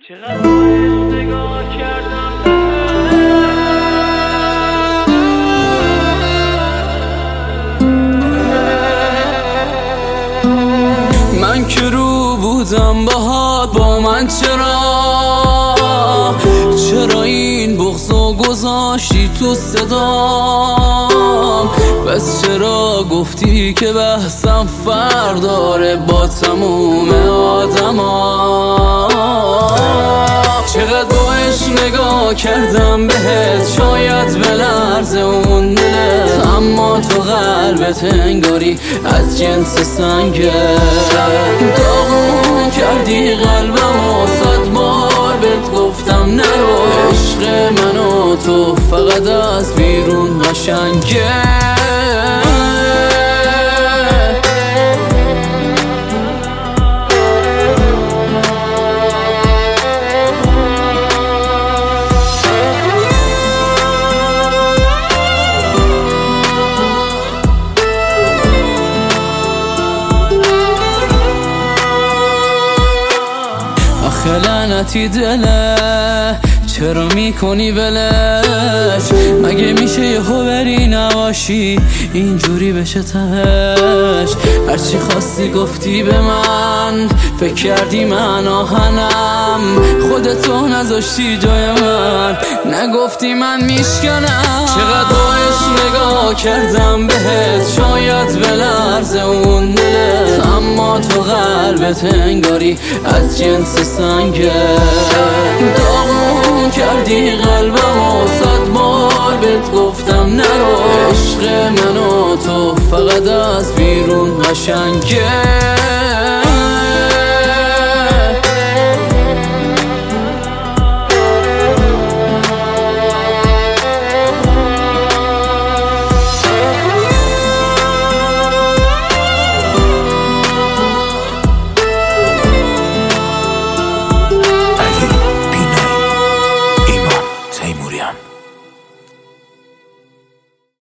چقدر باید نگاه کردم من که رو بودم باهات، با من چرا این بغضو گذاشتی تو صدام؟ بس چرا گفتی که بحثم فرق داره با تموم آدما؟ چقدر با عشق نگاه کردم بهت، شاید بلرزه اون دلت، اما تو قلبت انگاری از جنس سنگه. داغون کردی قلبمو، 100 بار بهت گفتم نرو، عشق من و تو فقط از بیرون قشنگه. لعنتی دله، چرا میکنی ولش؟ مگه میشه یهو بری نباشی اینجوری بشه تهش؟ هرچی خواستی گفتی به من، فکر کردی من آهنم، خودتو نذاشتی جای من، نگفتی من میشکنم. چقدر با عشق نگاه کردم بهت، شاید بلرزه اون دلت، اما تو قلبت انگاری از جنس سنگه. داغون کردی قلبمو، 100 بار بهت گفتم نرو، عشق من و تو فقط از بیرون قشنگه.